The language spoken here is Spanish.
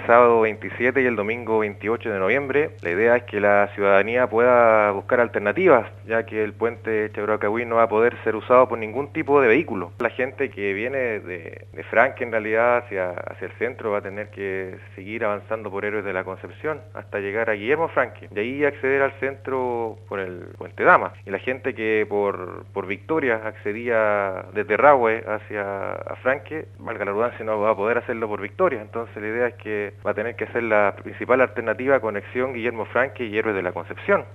sábado 27 y el domingo 28 de noviembre. La idea es que la ciudadanía pueda buscar alternativas, ya que el puente Chabracahuí no va a poder ser usado por ningún tipo de vehículo. La gente que viene de Franque en realidad hacia el centro va a tener que seguir avanzando por Héroes de la Concepción hasta llegar a Guillermo Franque, y ahí acceder al centro por el puente Dama. Y la gente que por Victoria accedía desde Rahue hacia Franque, valga la redundancia, no va a poder hacerlo por Victoria. Entonces la idea es que va a tener que ser la principal alternativa conexión Guillermo Franque y Héroes de la Concepción.